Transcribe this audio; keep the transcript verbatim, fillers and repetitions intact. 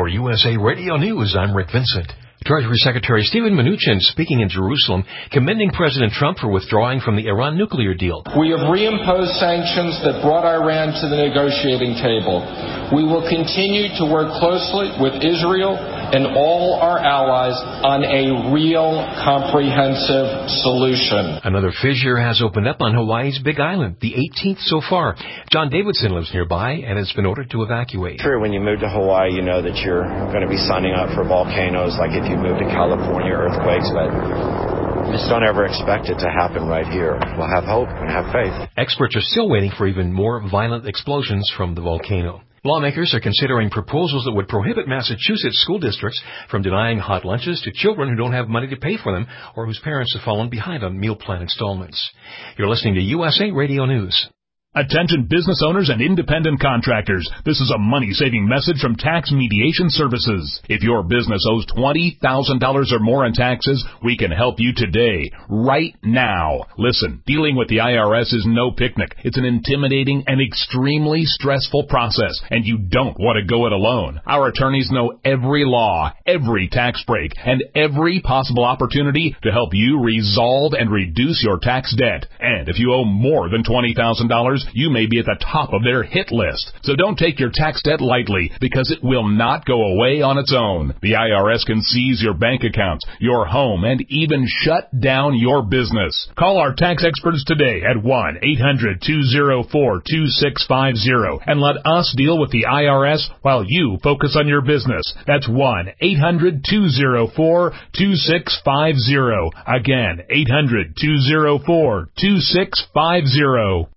For U S A Radio News, I'm Rick Vincent. Treasury Secretary Steven Mnuchin speaking in Jerusalem, commending President Trump for withdrawing from the Iran nuclear deal. We have reimposed sanctions that brought Iran to the negotiating table. We will continue to work closely with Israel and all our allies on a real comprehensive solution. Another fissure has opened up on Hawaii's Big Island, the eighteenth so far. John Davidson lives nearby and has been ordered to evacuate. Sure, when you move to Hawaii, you know that you're going to be signing up for volcanoes like if you move to California, earthquakes, but just don't ever expect it to happen right here. We'll have hope and have faith. Experts are still waiting for even more violent explosions from the volcano. Lawmakers are considering proposals that would prohibit Massachusetts school districts from denying hot lunches to children who don't have money to pay for them or whose parents have fallen behind on meal plan installments. You're listening to U S A Radio News. Attention business owners and independent contractors. This is a money-saving message from Tax Mediation Services. If your business owes twenty thousand dollars or more in taxes, we can help you today, right now. Listen, dealing with the I R S is no picnic. It's an intimidating and extremely stressful process, and you don't want to go it alone. Our attorneys know every law, every tax break, and every possible opportunity to help you resolve and reduce your tax debt. And if you owe more than twenty thousand dollars, you may be at the top of their hit list. So don't take your tax debt lightly, because it will not go away on its own. The I R S can seize your bank accounts, your home, and even shut down your business. Call our tax experts today at one eight hundred two oh four two six five oh and let us deal with the I R S while you focus on your business. That's one eight hundred two oh four two six five oh. Again, eight hundred two oh four two six five oh.